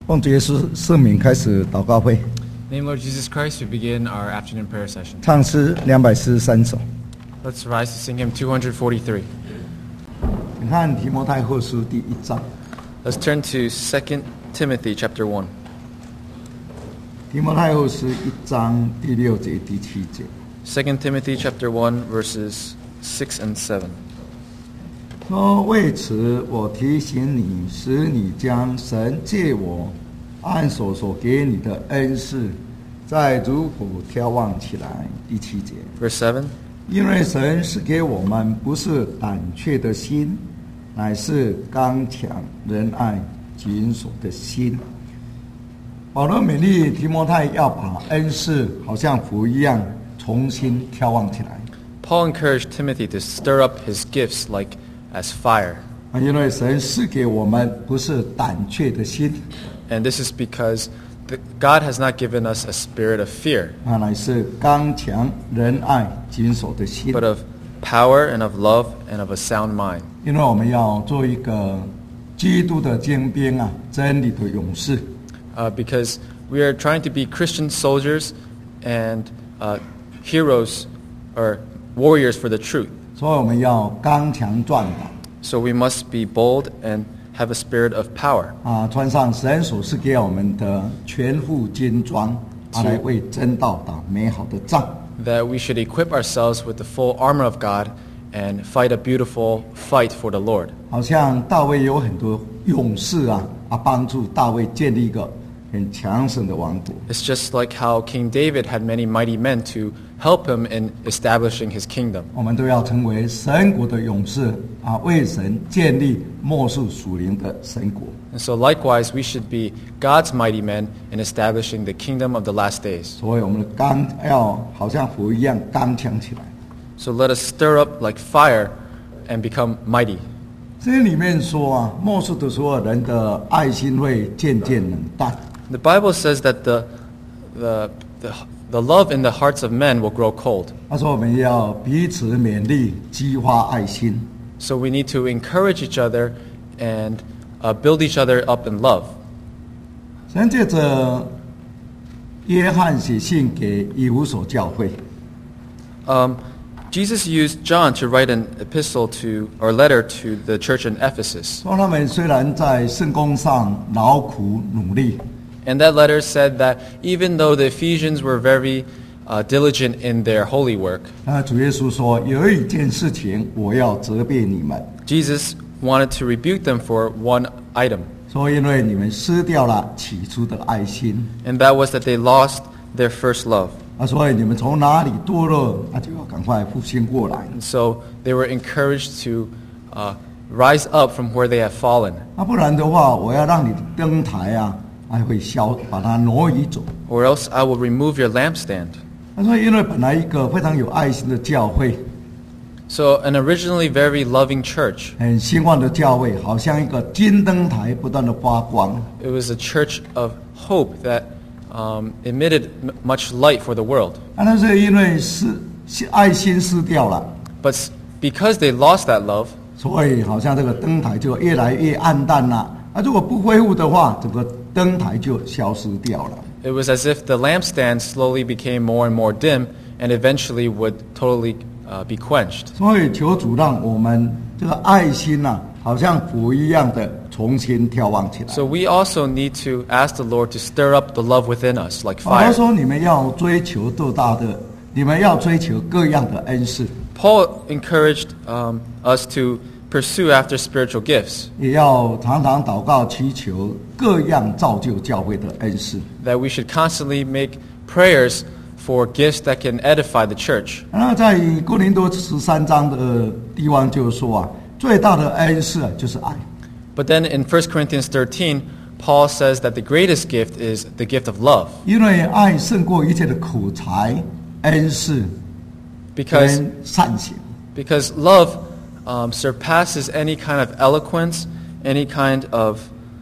奉主耶稣圣名开始祷告会， In the name of Lord Jesus Christ, we begin our afternoon prayer session. 唱诗243首。 Let's rise to sing hymn 243. 你看提摩太后书第1章， Let's turn to 2 Timothy chapter 1. 提摩太后书1章第6节、第7节。 2 Timothy chapter 1 verses 6 and 7. 说为此，我提醒你，使你将神借我按手所给你的恩赐，再如火眺望起来。第7节。 Verse 7. 因为神是给我们不是胆怯的心，乃是刚强、仁爱、谨守的心。保罗勉励提摩太要把恩赐好像火一样重新眺望起来。 Paul encouraged Timothy to stir up his gifts like as fire. 因为神是给我们不是胆怯的心， And this is because God has not given us a spirit of fear, 乃是刚强、仁爱、谨守的心。 but of power and of love and of a sound mind. 因为我们要做一个基督的精兵啊，真理的勇士。 Because we are trying to be Christian soldiers and heroes or warriors for the truth. 所以我们要刚强壮胆。 So we must be bold and have a spirit of power. 穿上神所赐给我们的全副军装，来为真道打美好的仗。 That we should equip ourselves with the full armor of God and fight a beautiful fight for the Lord. 好像大卫有很多勇士帮助大卫建立一个很强盛的王国。 It's just like how King David had many mighty men to help him in establishing his kingdom. 我们都要成为神国的勇士为神建立末世属灵的神国。 And so likewise, we should be God's mighty men in establishing the kingdom of the last days. 所以我们的刚要好像火一样刚强起来。 So let us stir up like fire and become mighty. 这里面说末世的时候，人的爱心会渐渐冷淡。 The Bible says that the love in the hearts of men will grow cold. 他说我们要彼此勉励，激发爱心。 So we need to encourage each other and build each other up in love. 神借着约翰写信给以弗所教会， Jesus used John to write an epistle to or letter to the church in Ephesus. 说他们虽然在圣工上劳苦努力， And that letter said that even though the Ephesians were very diligent in their holy work, 主耶稣说有一件事情我要责备你们， Jesus wanted to rebuke them for one item. 说因为你们失掉了起初的爱心， And that was that they lost their first love. 所以你们从哪里堕落，就要赶快复兴过来。 And so they were encouraged to rise up from where they have fallen. 不然的话，我要让你的灯台还会把它挪移走。 Or else I will remove your lampstand. 他说，因为本来一个非常有爱心的教会， So an originally very loving church, 很兴旺的教会，好像一个金灯台不断的发光。 it was a church of hope that emitted much light for the world. 但是因为爱心失掉了， But because they lost that love, 所以好像这个灯台就越来越暗淡了。如果不恢复的话，整个灯台就消失掉了。 it was as if the lampstand slowly became more and more dim and eventually would totally be quenched. 所以求主让我们这个爱心好像火一样的重新眺望起来。 So we also need to ask the Lord to stir up the love within us like 保罗 fire. 说：“你们要追求多大的，你们要追求各样的恩赐， Paul encouraged us to pursue after spiritual gifts, 也要常常祷告祈求各样造就教会的恩赐。” that we should constantly make prayers for gifts that can edify the church. 那在哥林多13章的地方就说最大的恩赐就是爱。 But then in 1 Corinthians 13, Paul says that the greatest gift is the gift of love. 因为爱胜过一切的口才、恩赐 Because 跟善行。 love surpasses any kind of eloquence, any kind of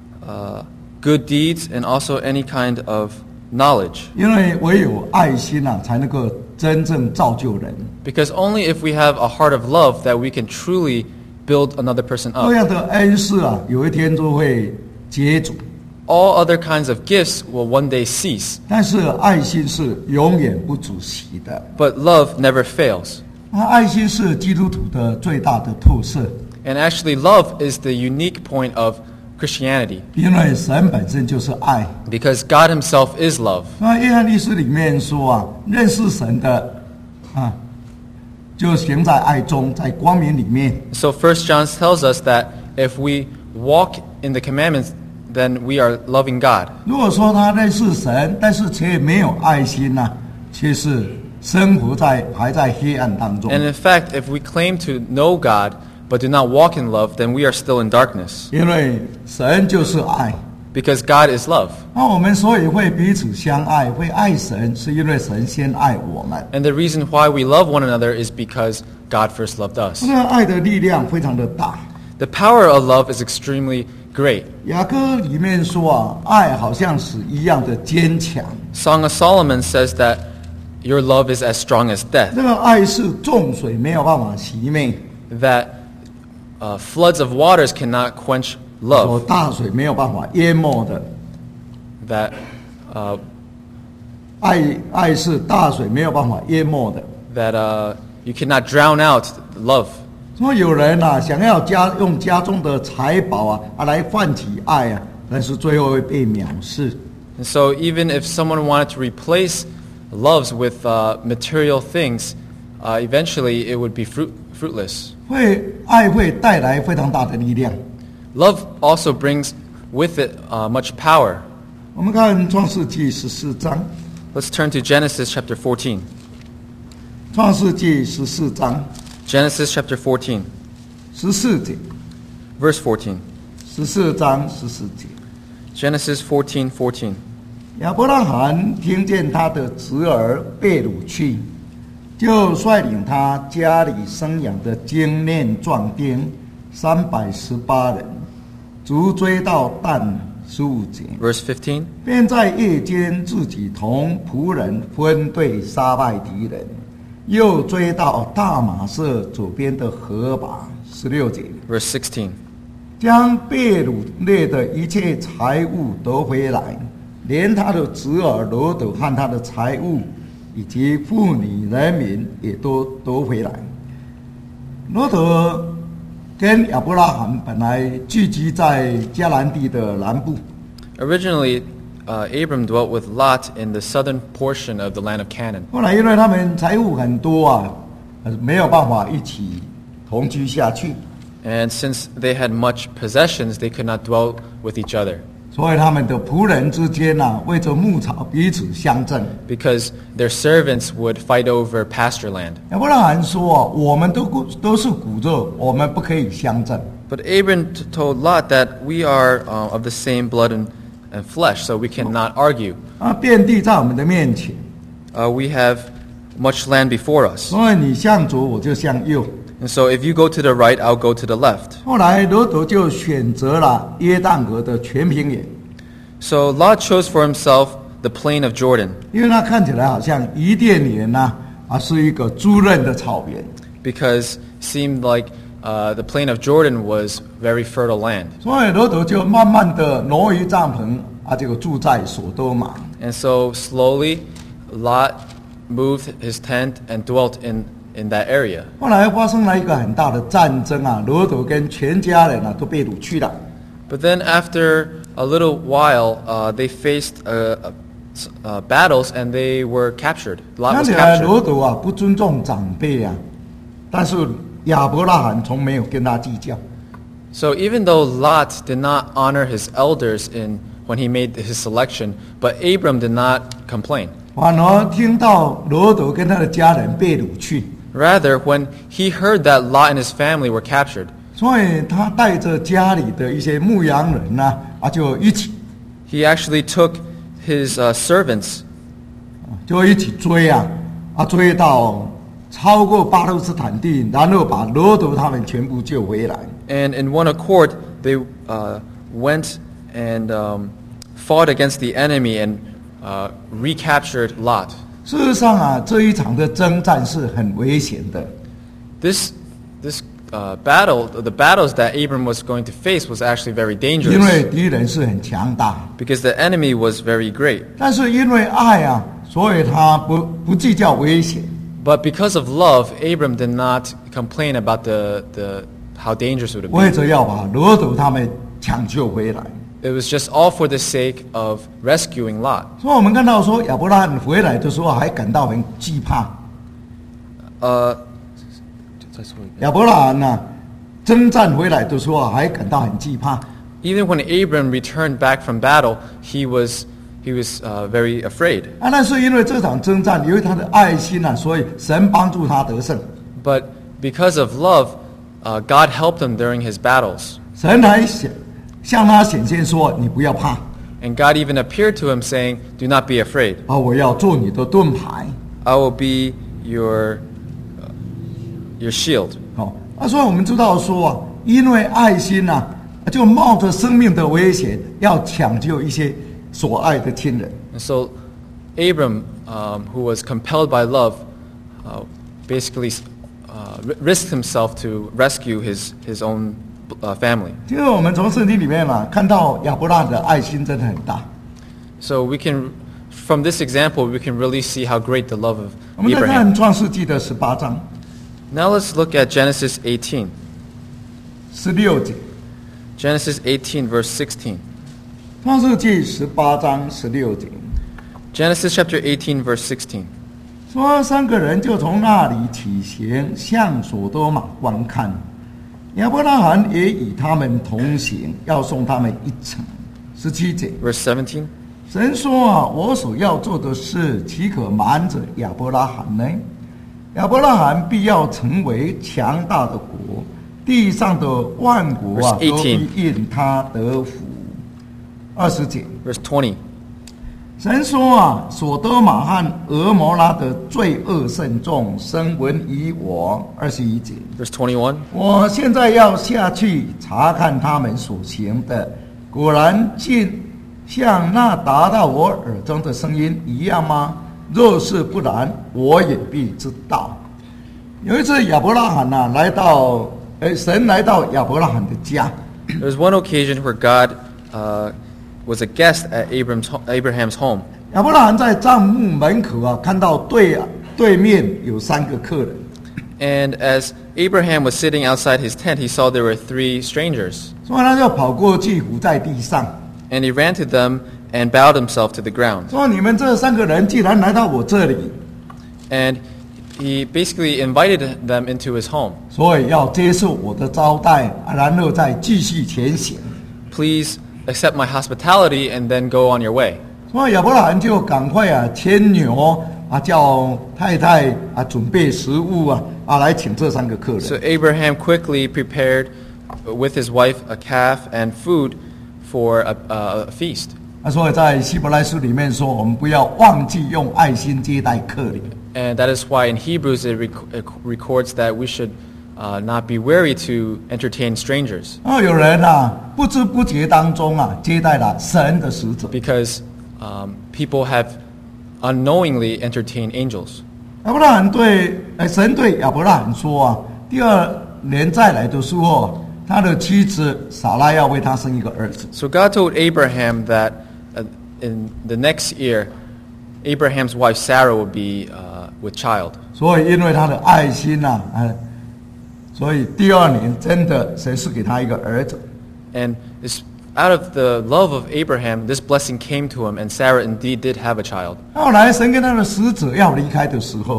good deeds, and also any kind of knowledge. 因为唯有爱心才能够真正造就人。 Because only if we have a heart of love that we can truly build another person 各 up. 样的恩赐有一天都会结主， all other kinds of gifts will one day cease. 但是爱心是永远不止息的。 But love never fails. 爱心是基督徒的最大的特色， And actually, love is the unique point of Christianity, 因为神本身就是爱。 because God himself is love. 那约翰一书里面说啊，认识神的就行在爱中，在光明里面。 So 1 John tells us that if we walk in the commandments, then we are loving God. 如果说他认识神，但是却没有爱心呢、却是生活还在黑暗当中。 And in fact, if we claim to know God but do not walk in love, then we are still in darkness, 因为神就是爱。 because God is love. 那我们所以会彼此相爱，会爱神，是因为神先爱我们。 And the reason why we love one another is because God first loved us. 这个爱的力量非常的大。 The power of love is extremely great. 雅歌里面说啊，爱好像死一样的坚强。 Song of Solomon says that your love is as strong as death, 这个爱是重水没有办法熄灭， that floods of waters cannot quench 有 love, 大水没有办法淹没的。 that 爱是大水没有办法淹没的。 you cannot drown out love. 说有人啊，想要用家中的财宝来唤起爱啊，但是最后会被藐视。 And so even if someone wanted to replace loves with material things, eventually it would be fruitless. 爱会带来非常大的力量。 Love also brings with it much power. 我们看创世纪14章， Let's turn to Genesis chapter 14. 创世纪14章 Genesis chapter 14, 14节， verse 14. 14章14节。 Genesis 14:14. 亚伯拉罕听见他的侄儿被掳去，就率领他家里生养的精练壮丁318人，逐追到但15节， Verse 15. 便在夜间自己同仆人分队杀败敌人，又追到大马色左边的河拔16节， Verse 16. 将被掳掠的一切财物夺回来，连他的侄儿罗德和他的财物，以及妇女人民也都夺回来。罗德跟亚伯拉罕本来聚集在迦南地的南部， Originally, Abram dwelt with Lot in the southern portion of the land of Canaan. 后来因为他们财物很多啊，没有办法一起同居下去， And since they had much possessions, they could not dwell with each other, 所以他们的仆人之间为着牧草彼此相争。 because their servants would fight over pasture land. 亚伯拉罕说我们都是骨肉，我们不可以相争。 But Abram told Lot that we are of the same blood and flesh, so we cannot argue. 遍地在我们的面前， We have much land before us. 所以你向左我就向右。 And so if you go to the right, I'll go to the left. 后来罗德就选择了约旦河的全平原， So Lot chose for himself the plain of Jordan, 因为它看起来好像伊甸园是一个滋润的草原， because it seemed like the plain of Jordan was very fertile land. 所以罗德就慢慢的挪移帐篷这个住在所多玛。 And so slowly, Lot moved his tent and dwelt in that area. 后来发生了一个很大的战争罗德跟全家人都被掳去了。 But then after a little while, they faced battles and they were captured. Lot 看 was 起来罗 captured. 德不尊重长辈但是亚伯拉罕从没有跟他计较。 So even though Lot did not honor his elders when he made his selection, but Abram did not complain. 反而听到罗德跟他的家人被掳去， Rather, when he heard that Lot and his family were captured, 所以他带着家里的一些牧羊人就一起 he actually took his servants 追追到超过巴勒斯坦地，然后把罗德他们全部救回来。 and in one accord they went and fought against the enemy and recaptured Lot. 事实上这一场的征战是很危险的， This the battles that Abram was going to face was actually very 因为 dangerous 敌人是很强大。 because the enemy was very great. 但是因为爱啊，所以他不计较危险。 But because of love, Abram did not complain about how dangerous it would 为 be. 着要把罗德他们抢救回来。 It was just all for the sake of rescuing Lot. 所以我们看到说亚伯拉罕回来的时候还感到很惧怕。亚伯拉罕呢，征战回来的时候还感到很惧怕。 Even when Abram returned back from battle, he was very afraid. 啊，那是因为这场征战，因为他的爱心啊，所以神帮助他得胜。 But because of love, God helped him during his battles. 神还向他显现说：“你不要怕， And God even appeared to him saying, "Do not be afraid. 啊，我要做你的盾牌。 I will be your shield." 哦，啊，所以我们知道说啊，因为爱心啊，就冒着生命的危险，要抢救一些所爱的亲人。 And so Abram, who was compelled by love, basically risked himself to rescue his own family. 因为我们从圣经里面啊，看到亚伯拉罕的爱心真的很大。 So from this example, we can really see how great the love of 我们再看 Abraham. 创世纪的18章 Now let's look at Genesis 18. 16节， Genesis 18, verse 16. 创世纪18章16节 Genesis chapter 18, verse 16. 说，三个人就从那里起行，向所多玛观看。亚伯拉罕也与他们同行，要送他们一程。17节， Verse 17. 神说啊，我所要做的事，岂可瞒着亚伯拉罕呢？亚伯拉罕必要成为强大的国，地上的万国啊， Verse 18. 都必因他得福。20节， Verse 20. 神说啊，所多玛和俄摩拉的罪恶甚重，声闻于我。21节， Verse 21. 我现在要下去查看他们所行的，果然竟像那达到我耳中的声音一样吗？若是不然，我也必知道。有一次亚伯拉罕啊，神来到亚伯拉罕的家， There was one occasion where God was a guest at Abraham's home. 亚伯拉罕在帐幕门口啊，看到对面有3个客人。 And as Abraham was sitting outside his tent, he saw there were 3 strangers. 所以他就跑过去伏在地上， And he ran to them and bowed himself to the ground. 说：“你们这3个人既然来到我这里， And he basically invited them into his home. 所以要接受我的招待，然后再继续前行。” Please accept my hospitality and then go on your way. 所以亚伯拉罕就赶快啊牵牛啊，叫太太啊准备食物啊来请这3个客人。 So Abraham quickly prepared with his wife a calf and food for a feast. 所以在希伯来书里面说，我们不要忘记用爱心接待客人。 And that is why in Hebrews it records that we should not be weary to entertain strangers. 有人啊不知不觉当中啊接待了神的使者。 Because people have unknowingly entertained angels. 亚伯拉罕神对亚伯拉罕说啊，第2年再来的时候，他的妻子撒拉要为他生一个儿子。 So God told Abraham that in the next year, Abraham's wife Sarah will be with child. 所以因为他的爱心呐，所以第2年真的神是给他一个儿子。 And out of the love of Abraham, this blessing came to him, and Sarah indeed did have a child. 后来神跟他的使者要离开的时候，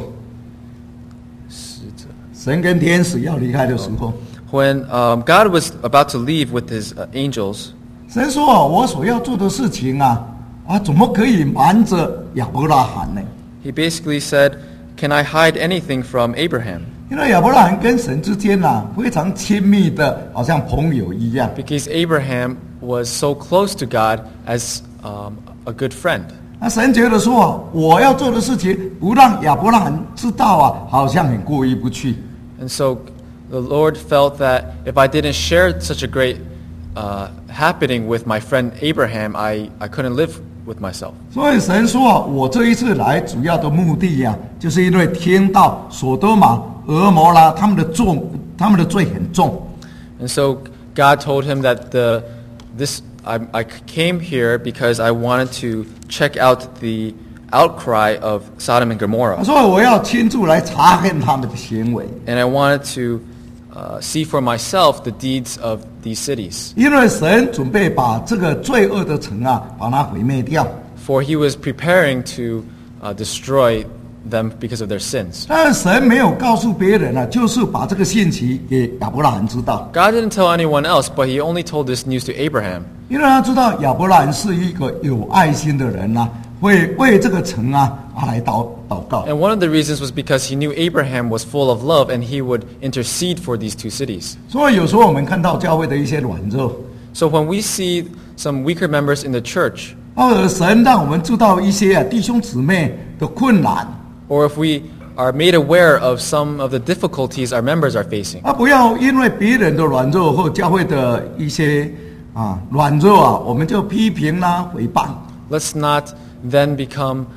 神跟天使要离开的时候， When God was about to leave with his angels, 神说啊，我所要做的事情啊，怎么可以瞒着亚伯拉罕呢？ he basically said, "Can I hide anything from Abraham?" 因为亚伯拉罕跟神之间非常亲密的，好像朋友一样。 Because Abraham was so close to God as a good friend. 神觉得说啊，我要做的事情不让亚伯拉罕知道啊，好像很过意不去。 And so the Lord felt that if I didn't share such a great happening with my friend Abraham, I couldn't live with myself. 所以神说啊，我这一次来主要的目的就是因为听到所多玛、俄摩拉他们的他们的罪很重。 And so God told him that I came here because I wanted to check out the outcry of Sodom and 他 Gomorrah. 说我要亲自来查看他们的行为， And I wanted to see for myself the deeds of these cities. 因为神准备把这个罪恶的城啊，把它毁灭掉。 For he was preparing to destroy them because of their sins. 但是神没有告诉别人啊，就是把这个信息给亚伯拉罕知道， God didn't tell anyone else, but he only told this news to Abraham. 因为他知道亚伯拉罕是一个有爱心的人啊，会为这个城啊来祷告。 And one of the reasons was because he knew Abraham was full of love and he would intercede for these two cities. 所以有时候我们看到教会的一些软弱， So when we see some weaker members in the church, 或者神让我们知道一些弟兄姊妹的困难， or if we are made aware of some of the difficulties our members are facing, 不要因为别人的软弱或教会的一些软弱啊，我们就批评啦、诽谤。 let's not then become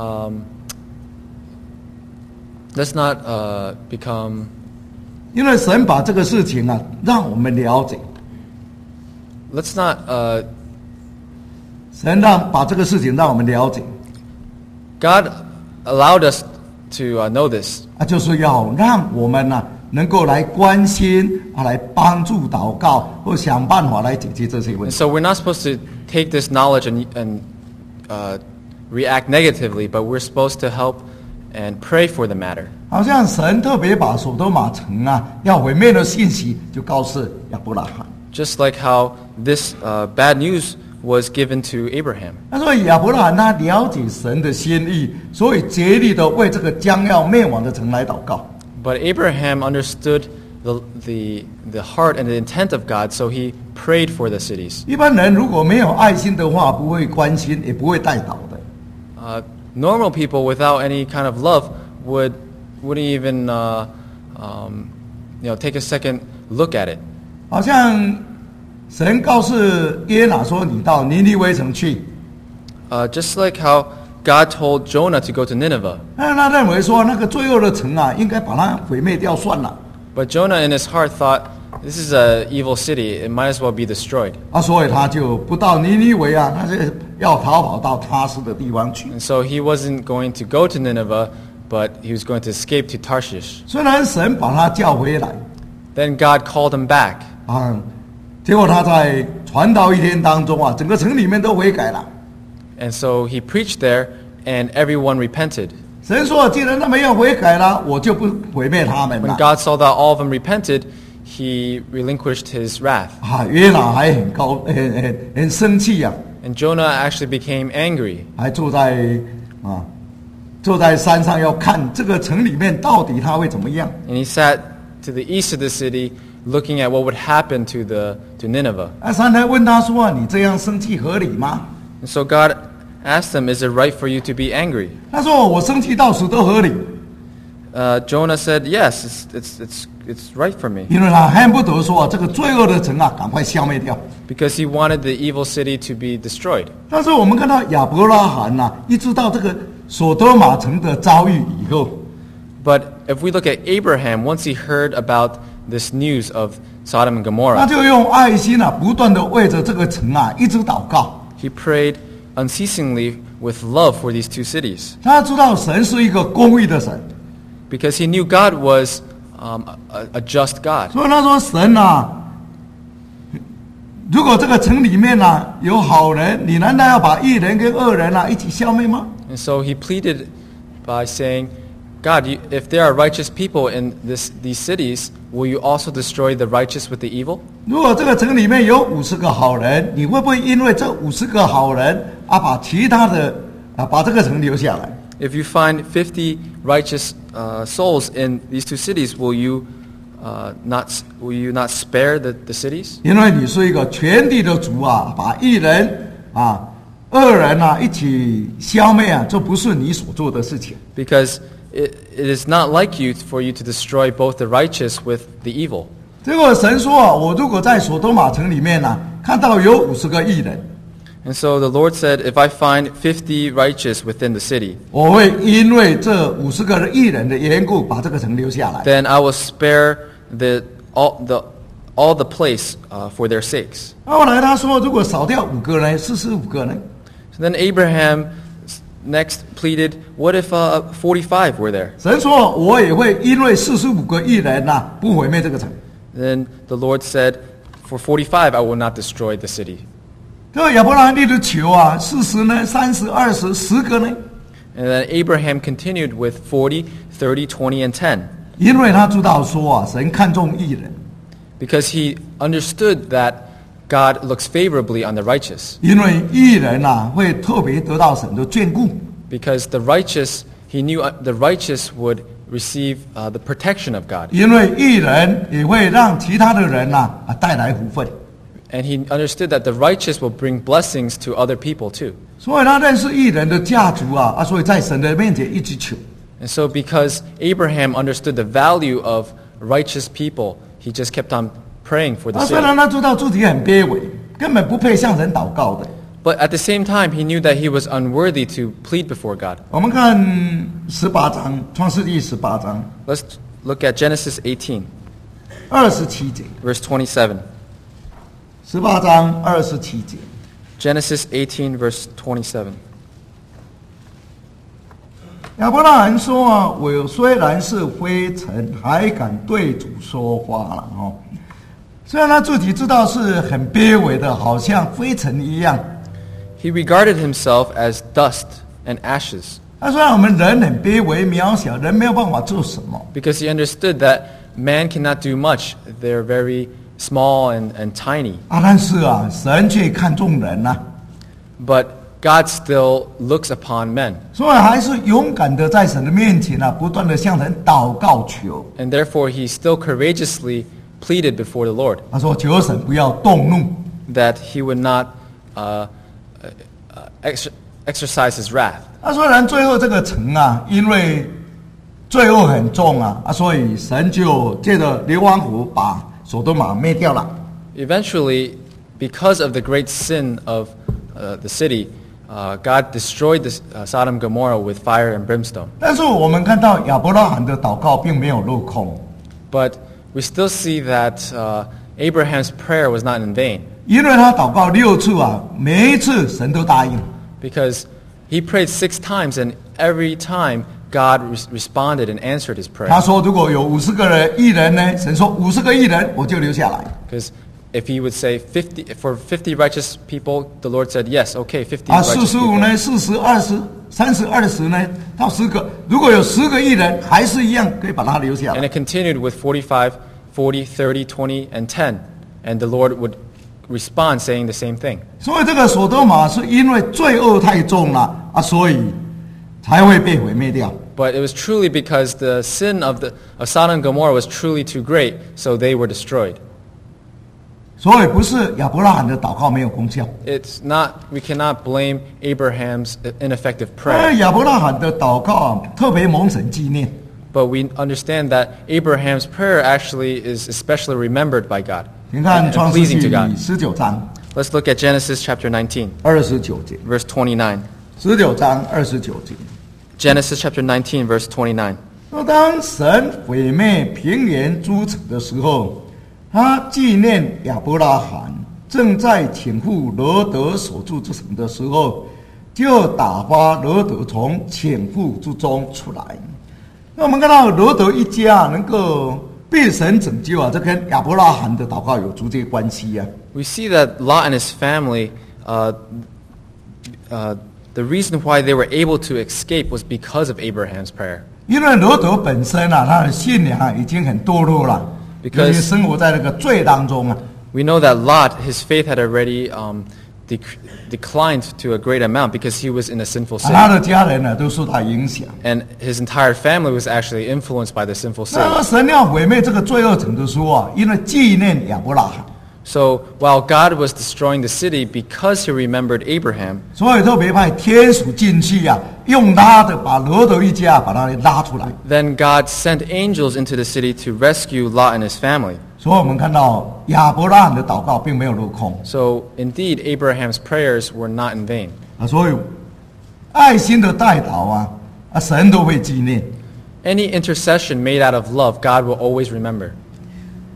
become 因为神把这个事情啊，让我们了解， let's not 神把这个事情让我们了解， God allowed us to know this 就是要让我们能够来关心来帮助祷告，或想办法来解决这些问 and 题。 so we're not supposed to take this knowledge and react negatively, but we're supposed to help and pray for the matter. 好像神特别把所多玛城要毁灭的信息就告诉亚伯拉罕。 Just like how this bad news was given to Abraham. 他说亚伯拉罕他了解神的心意，所以竭力的为这个将要灭亡的城来祷告。 But Abraham understood the heart and the intent of God, so he prayed for the cities. 一般人如果没有爱心的话，不会关心，也不会代祷的。 Normal people without any kind of love wouldn't even take a second look at it. 好像神告诉约拿说：“你到尼尼微城去。” Just like how God told Jonah to go to Nineveh. 他认为说那个罪恶的城应该把它毁灭掉算了。 But Jonah in his heart thought, this is an evil city, it might as well be destroyed. 所以他就不到尼尼微他是要逃跑到他施的地方去。 And so he wasn't going to go to Nineveh, but he was going to escape to Tarshish. 虽然神把他叫回来 Then God called him back. 结果他在传道一天当中整个城里面都悔改了。 And so he preached there, and everyone repented. 神说：“既然他们要悔改了，我就不毁灭他们 When 了。 God saw that all of them repented, he relinquished his wrath. ” 约拿还很生气 And Jonah actually became angry. 还坐在山上要看这个城里面到底他会怎么样。 And he sat to the east of the city, looking at what would happen to Nineveh. 神还问他说：“你这样生气合理吗 And so God asked him, is it right for you to be angry?？” 他说：“我生气到死都合理， Jonah said, yes, it's right for me. 因为他恨不得说这个罪恶的城赶快消灭掉。” Because he wanted the evil city to be destroyed. 但是我们看到亚伯拉罕一直到这个所多玛城的遭遇以后， But if we look at Abraham, once he heard about this news of Sodom and 他 Gomorrah, 就用爱心不断的为着这个城一直禱告。 he prayed unceasingly with love for these two cities. 他知道神是一个公义的神， Because he knew God was a just God. 所以他说：“神如果这个城里面有好人，你难道要把义人跟恶人一起消灭吗？” And so he pleaded by saying, God, if there are righteous people in these cities, will you also destroy the righteous with the evil? 如果这个城里面有50个好人，你会不会因为这50个好人把其他的把这个城留下来？ If you find 50 righteous souls in these two cities, will you not spare the cities? 因为你是一个全地的主把义人恶人一起消灭这不是你所做的事情。 Because it is not like you for you to destroy both the righteous with the evil. 结果神说我如果在所多玛城里面看到有50个义人， And so the Lord said, if I find 50 righteous within the city, 我会因为这50个义人的缘故把这个城留下来。 then I will spare the all the place for their sakes. 后来他说，如果少掉5个呢，45个呢？ So then Abraham next pleaded, what if 45 were there? 神说，我也会因为45个义人不毁灭这个城。 Then the Lord said, for 45 I will not destroy the city. 这亚伯拉罕一直求40呢，30、20、10个呢？ And then Abraham continued with 40, 30, 20, and 10. 因为他知道说神看重义人， Because he understood that God looks favorably on the righteous. 因为义人会特别得到神的眷顾。 Because the righteous, he knew the righteous would receive the protection of God. 因为义人也会让其他的人带来福分。 And he understood that the righteous will bring blessings to other people too. 所以他认识义人的价值所以在神的面前一直求。 And so because Abraham understood the value of righteous people, he just kept on praying for the 虽然 city. 他知道自己很卑微，根本不配向神祷告的。 But at the same time, he knew that he was unworthy to plead before God. 我们看18章，创世纪18章 Let's look at Genesis 18, 27节 verse 27. ，18章27节。 Genesis 18, verse 27. 亚伯拉罕说我虽然是灰尘，还敢对主说话了虽然他自己知道是很卑微的，好像灰尘一样。 He regarded himself as dust and ashes 他虽然我们人很卑微渺小，人没有办法做什么， because he understood that man cannot do much. They're very small and tiny. 但是神却看重人 But God still looks upon men. 所以还是勇敢的在神的面前不断的向神祷告求。 And therefore he still courageously pleaded before the Lord 他说求神不要动怒， that he would not exercise his wrath. 虽然最后这个城因为罪恶很重所以神就借着硫磺火把所多玛灭掉了。 Eventually, because of the great sin of the city, God destroyed Sodom and Gomorrah with fire and brimstone. 但是我们看到亚伯拉罕的祷告并没有落空， But we still see that Abraham's prayer was not in vain 因为他祷告6次每一次神都答应。 because he prayed 6 times and every time God responded and answered his 他 prayer. 说如果有50个义人呢，神说50个义人我就留下来。 Because if he would say 50 righteous people, the Lord said, yes, okay, 50 righteous 45呢 people. ，40、20、30、20呢，到10个，如果有10个义人，还是一样可以把他留下 And 来。 it continued with 45, 40, 30, 20, and 10. And the Lord would respond saying the same thing. 所以这个所多玛是因为罪恶太重了所以才会被毁灭掉。 But it was truly because the sin of Sodom and Gomorrah was truly too great, so they were destroyed. 所以不是亚伯拉罕的祷告没有功效， It's not, we cannot blame Abraham's ineffective prayer. 亚伯拉罕的祷告特别蒙神纪念。 But we understand that Abraham's prayer actually is especially remembered by God 你看 and 创世 pleasing 纪 to God. 19章 Let's look at Genesis chapter 19, 29节， verse 29. 19章29节。 Genesis chapter 19, verse 29. 说当神毁灭平原诸城的时候，他纪念亚伯拉罕正在倾覆罗德所住之城的时候，就打发罗德从倾覆之中出来。那我们看到罗德一家能够被神拯救这跟亚伯拉罕的祷告有直接关系 We see that Lot and his family, the reason why they were able to escape was because of Abraham's prayer. 因为罗德本身他的信仰已经很堕落了，因为生活在那个罪当中 We know that Lot, his faith had already declined to a great amount because he was in a sinful 他 city. 的家人都受他影响。 And his entire family was actually influenced by the sinful 那 city. 神要毁灭这个罪恶城的时候因为纪念亚伯拉罕， So while God was destroying the city because he remembered Abraham, 所以特别派天使进去用拉的把罗德一家把他拉出来。 then God sent angels into the city to rescue Lot and his family. 所以我们看到亚伯拉罕的祷告并没有落空 So indeed, Abraham's prayers were not in vain. 所以爱心的代祷神都会纪念。 Any intercession made out of love, God will always remember.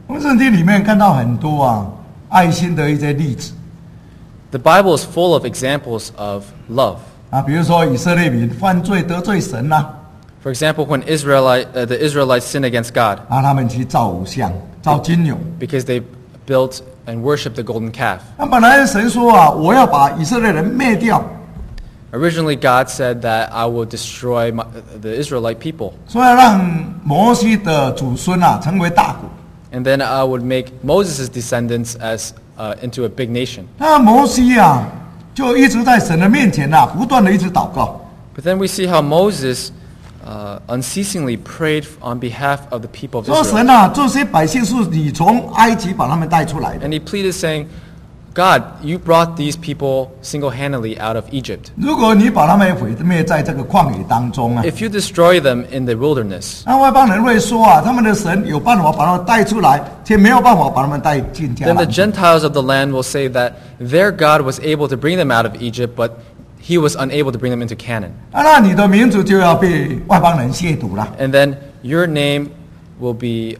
我们圣经里面看到很多爱心的一些例子 The Bible is full of examples of love. 比如说以色列民犯罪得罪神 For example, when the Israelites sinned against God 他们去造偶像，造金牛。 because they built and worshipped the golden calf. 那本来神说我要把以色列人灭掉， Originally, God said that I will destroy the Israelite people, 说要让摩西的祖孙成为大国。 and then I would make Moses' descendants into a big nation. 那摩西就一直在神的面前不断的一直祷告。 But then we see how Moses unceasingly prayed on behalf of the people of 说 Israel. 神这些百姓是你从埃及把他们带出来的。 And he pleaded saying, God, you brought these people single-handedly out of Egypt. 如果你把他们毁灭在这个旷野当中 If you destroy them in the wilderness, 那外邦人会说他们的神有办法把他们带出来，却没有办法把他们带进迦 then the 南。 Gentiles of the land will say that their God was able to bring them out of Egypt, but he was unable to bring them into Canaan. 那你的名字就要被外邦人亵渎了。 And then your name will be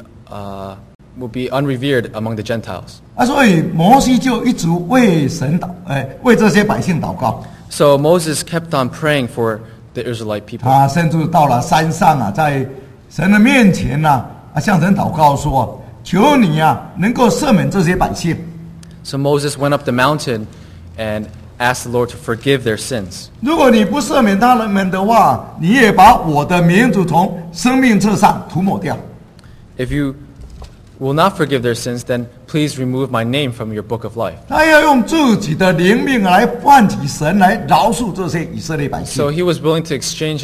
unrevered among the Gentiles. 所以摩西就一直为神为这些百姓祷告。 So Moses kept on praying for the Israelite people. 他甚至到了山上在神的面前向神祷告说：“求你能够赦免这些百姓。 So Moses went up the mountain and asked the Lord to forgive their sins. 如果你不赦免他们的话，你也把我的名字从生命册上涂抹掉。” If you will not forgive their sins, then please remove my name from your book of life. 他要用自己的灵命来换取神来饶恕这些以色列百姓。 So he was willing to exchange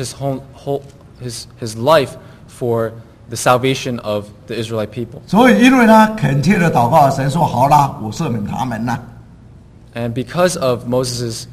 his life for the salvation of the Israelite people. 所以，因为他恳切的祷告，神说：“好啦，我赦免他们啦。” And because of Moses'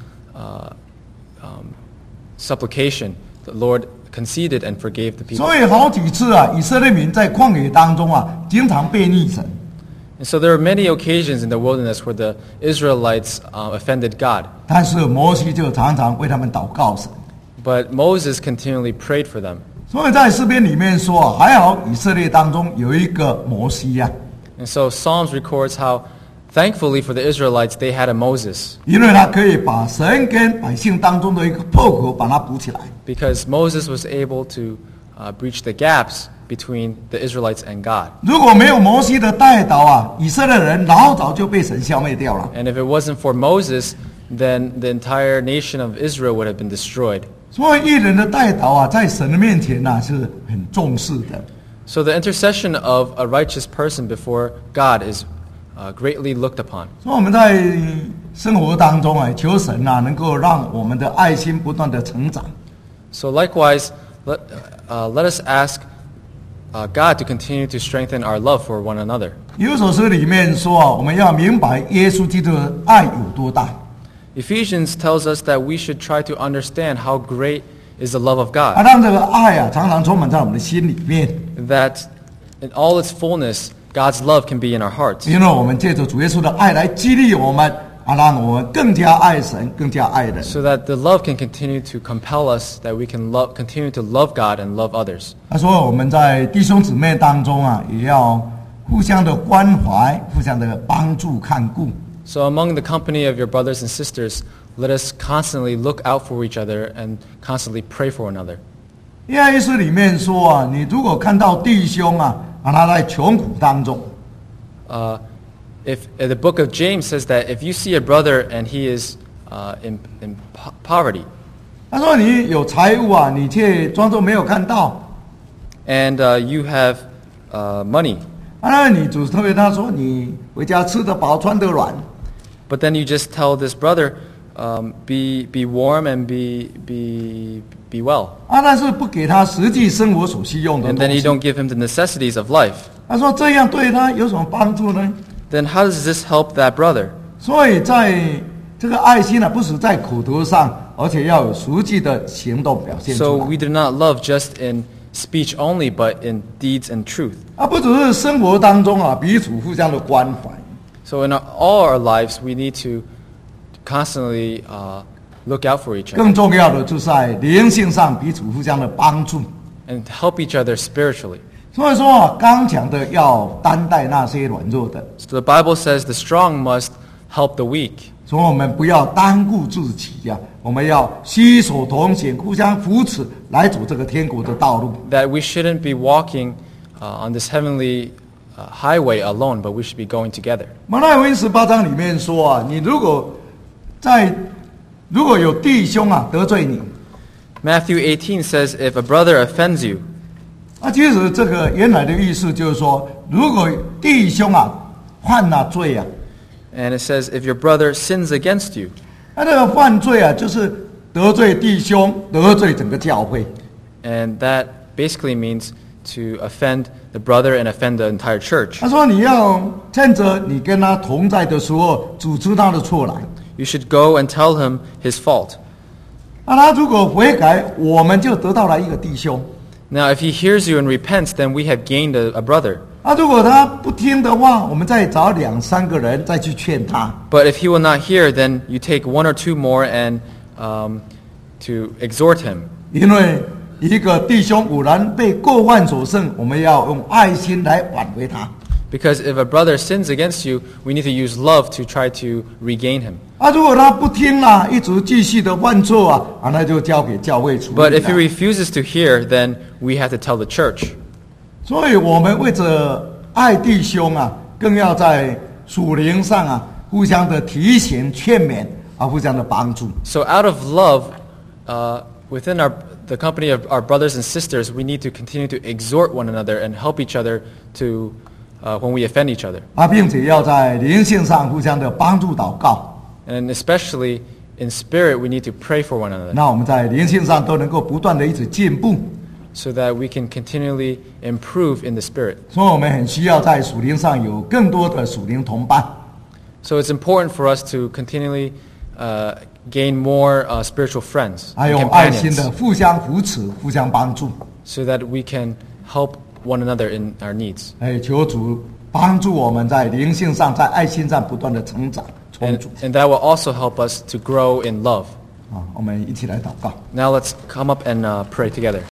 supplication, the Lord conceded and forgave the people. 所以好几次以色列民在旷野当中经常背逆神。 And so there are many occasions in the wilderness where the Israelites offended God. 但是摩西就常常为他们祷告神。 But Moses continually prayed for them. 所以在诗篇里面说，还好以色列当中有一个摩西 And so Psalms records how, thankfully for the Israelites, they had a Moses. 因为他可以把神跟百姓当中的一个破口把它补起来。 Because Moses was able to breach the gaps between the Israelites and God. 如果没有摩西的带导以色列人老早就被神消灭掉了。 And if it wasn't for Moses, then the entire nation of Israel would have been destroyed. 所以艺人的带导在神的面前是很重视的。 So the intercession of a righteous person before God is greatly looked upon. 所以我们在生活当中求神能够让我们的爱心不断的成长。 So likewise, let us ask God to continue to strengthen our love for one another. 以弗所书里面说我们要明白耶稣基督的爱有多大。 Ephesians tells us that we should try to understand how great is the love of God. 让这个爱常常充满在我们的心里面。 That in all its fullness, God's love can be in our hearts. 因为我们借着主耶稣的爱来激励我们让我们更加爱神，更加爱人。 So that the love can continue to compel us, that we can continue to love God and love others. 所以我们在弟兄姊妹当中也要互相的关怀，互相的帮助看顾。 So among the company of your brothers and sisters, let us constantly look out for each other and constantly pray for one another. 耶稣里面说你如果看到弟兄他在穷苦当中， If the book of James says that if you see a brother and he is in poverty, 他说你有财物你却装作没有看到， and you have money, 那你主特别他说你回家吃得饱穿得软， but then you just tell this brother, be warm and be well, 但是不给他实际生活所需用的 and 东 then you 西。 don't give him the necessities of life. 他说这样对他有什么帮助呢？ Then how does this help that brother? 所以在这个爱心不是在口头上，而且要有实际的行动表现 So 出来。 we do not love just in speech only, but in deeds and truth. 不只是生活当中彼此互相的关怀。 So in all our lives, we need to constantly look out for each other 更重要的就是在灵性上彼此互相的帮助。 and help each other spiritually. 所以说啊，刚强的要担待那些软弱的， So the Bible says the strong must help the weak. 所以我们不要单顾自己呀、我们要携手同行，互相扶持，来走这个天国的道路。 That we shouldn't be walking on this heavenly highway alone, but we should be going together. 马太福音18章里面说啊，你如果有弟兄啊得罪你， Matthew 18 says, if a brother offends you, 其实这个原来的意思就是说，如果弟兄啊犯了罪啊， and it says, if your brother sins against you, 这个犯罪啊，就是得罪弟兄，得罪整个教会。 and that basically means to offend the brother and offend the entire church. 他说你要趁着你跟他同在的时候，指出他的错来。 You should go and tell him his fault. 他如果悔改，我们就得到了一个弟兄。 Now, if he hears you and repents, then we have gained a brother. 如果他不听的话，我们再找2-3个人再去劝他。 But if he will not hear, then you take 1 or 2 more and to exhort him. 因为一个弟兄偶然被过犯所胜，我们要用爱心来挽回他。 Because if a brother sins against you, we need to use love to try to regain him. 如果他不听啦，一直继续的犯错啊，那就交给教会处理。 But if he refuses to hear, then we have to tell the church. 所以我们为着爱弟兄啊，更要在属灵上啊，互相的提醒、劝勉互相的帮助。 So out of love, within the company of our brothers and sisters, we need to continue to exhort one another and help each other to when we offend each other. 并且要在灵性上互相的帮助祷告。 And especially in spirit, we need to pray for one another 那我们在灵性上都能够不断的一直进步。 so that we can continually improve in the spirit. 所以我们很需要在属灵上有更多的属灵同伴。 So it's important for us to continually gain more spiritual friends 还 and 有爱心 companions 的互相扶持、互相帮助。 so that we can help one another in our needs. 求主帮助我们在灵性上、在爱心上不断的成长、充 And, 足。 and that will also help us to grow in love. 我们一起来祷告。 Now let's come up and pray together.